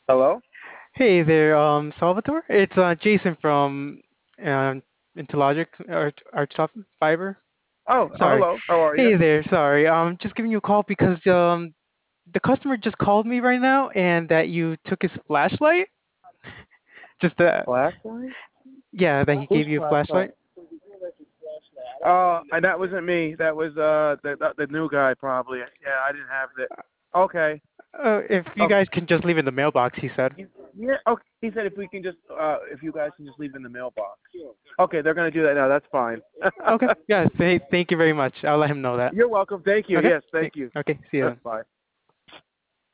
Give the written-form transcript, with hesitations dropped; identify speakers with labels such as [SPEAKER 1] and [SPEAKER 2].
[SPEAKER 1] Hello?
[SPEAKER 2] Hey there, Salvatore. It's Jason from um, Interlogic Art Fiber.
[SPEAKER 1] Oh,
[SPEAKER 2] Sorry.
[SPEAKER 1] hello. How are you?
[SPEAKER 2] Hey there. Sorry. Just giving you a call because the customer just called me right now and that you took his flashlight. Just
[SPEAKER 1] Flashlight?
[SPEAKER 2] yeah, that he
[SPEAKER 1] Whose
[SPEAKER 2] gave you a
[SPEAKER 1] flashlight?
[SPEAKER 2] flashlight.
[SPEAKER 1] And that wasn't me. That was the new guy probably. Yeah, I didn't have it. Okay.
[SPEAKER 2] If you
[SPEAKER 1] Oh,
[SPEAKER 2] guys can just leave it in the mailbox, he said.
[SPEAKER 1] yeah. Okay. He said if we can just if you guys can just leave it in the mailbox. Okay, they're gonna do that now. That's fine.
[SPEAKER 2] Okay. Yeah. Thank you very much. I'll let him know that.
[SPEAKER 1] You're welcome. Thank you.
[SPEAKER 2] Okay.
[SPEAKER 1] Yes, thank you.
[SPEAKER 2] Okay. See you then.
[SPEAKER 1] Bye.